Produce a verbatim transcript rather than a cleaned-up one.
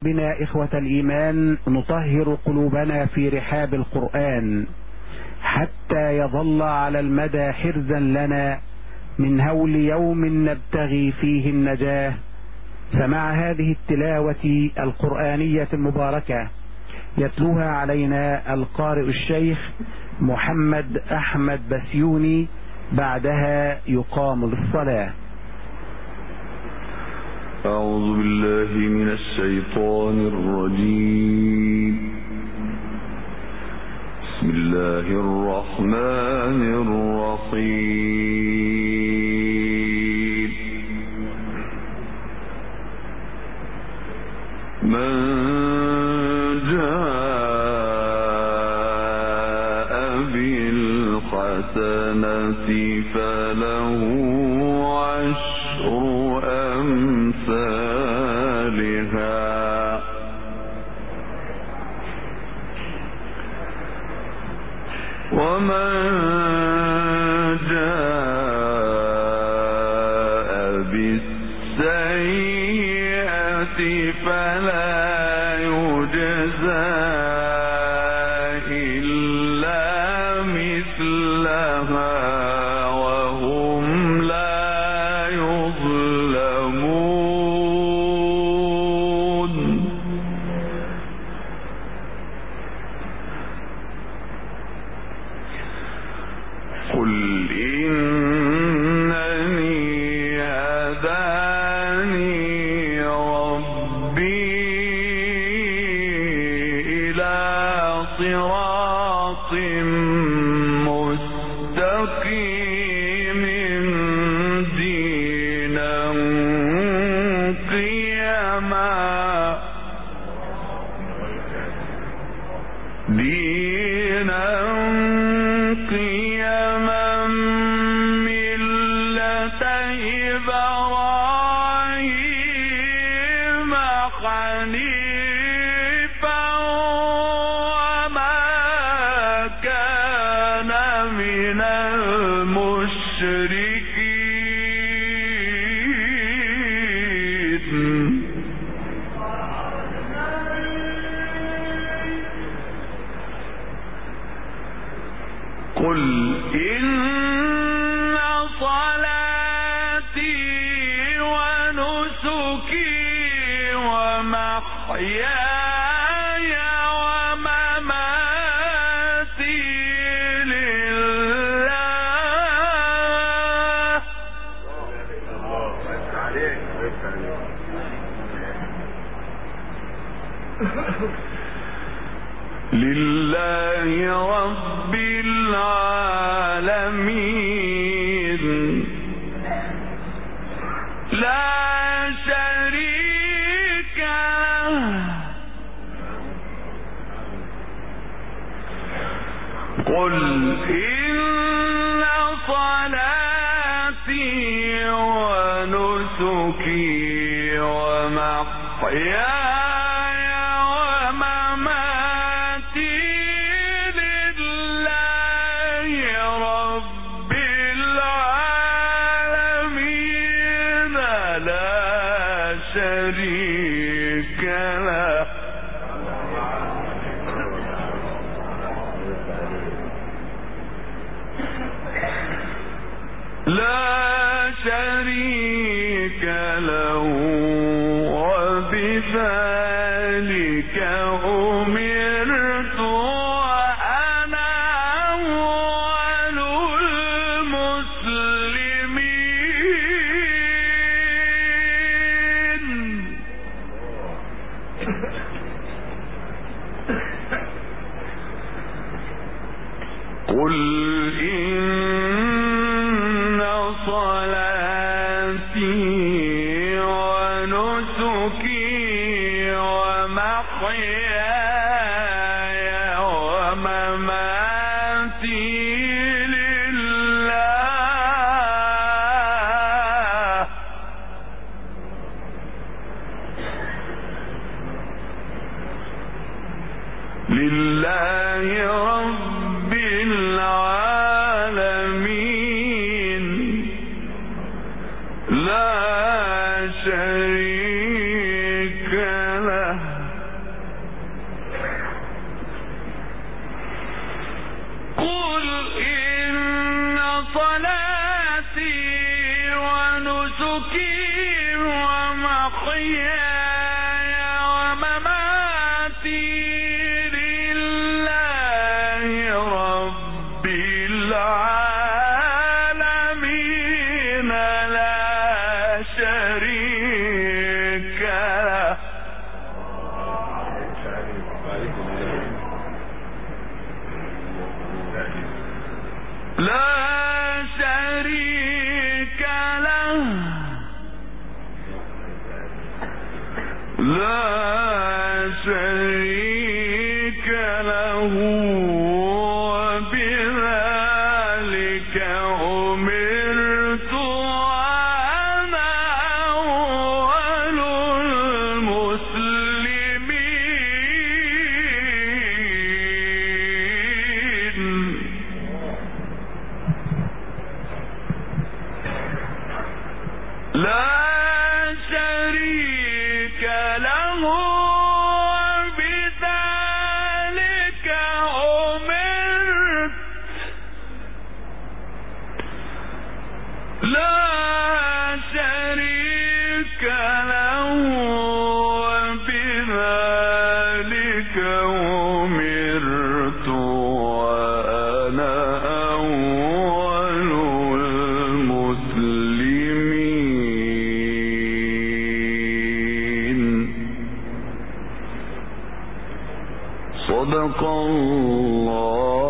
بنا إخوة الإيمان نطهر قلوبنا في رحاب القرآن حتى يظل على المدى حرزا لنا من هول يوم نبتغي فيه النجاة. فمع هذه التلاوة القرآنية المباركة يتلوها علينا القارئ الشيخ محمد أحمد بسيوني، بعدها يقام للصلاة. أعوذ بالله من الشيطان الرجيم. بسم الله الرحمن الرحيم. من جاء بالحسنة فله عشر أمثالها ومن جاء بالسيئة فلا يجزى إلا مثلها وهم لا يظلمون. قل إنني هداني ربي إلى صراط مستقيم دينا قيما دينا قيما ملة إبراهيم حنيفا وما كان من المشركين. قل إن صلاتي ونسكي ومحياي ومماتي لله لله رب العالمين لا شريك له. قل إن صلاتي ونسكي ومحياي شريك له لا شريك له وبذلك أمرت وأنا أول المسلمين. قل إن صلاتي ونسكي ومحياي ومماتي لله لله رب العالمين لا شريك له. وبذلك أمرت لا شريك له وبذلك أمرت وأنا أول المسلمين. صدق الله